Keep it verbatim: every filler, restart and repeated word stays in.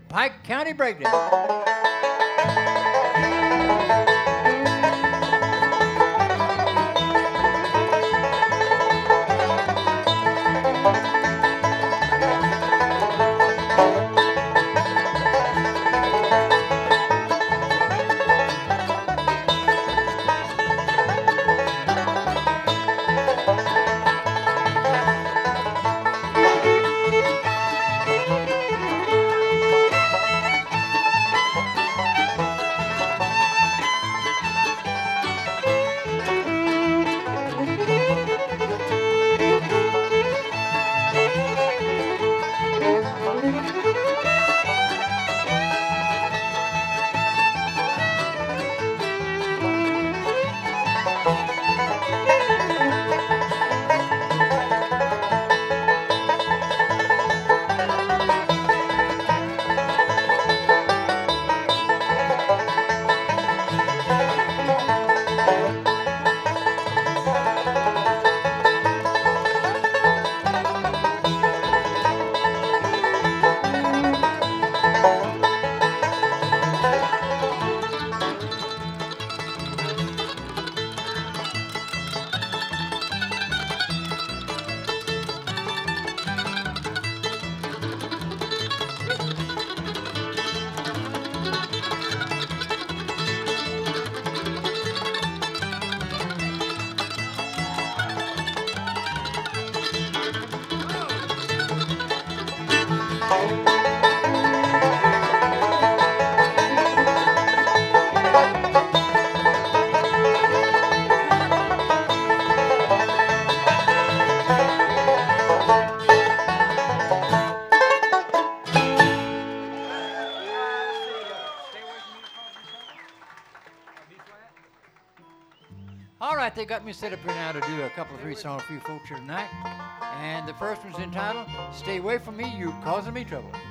Pike County Breakdown. All right, they got me set up here now to do a couple of three songs for you folks here tonight. And the first one's entitled, Stay Away From Me, You're Causing Me Trouble.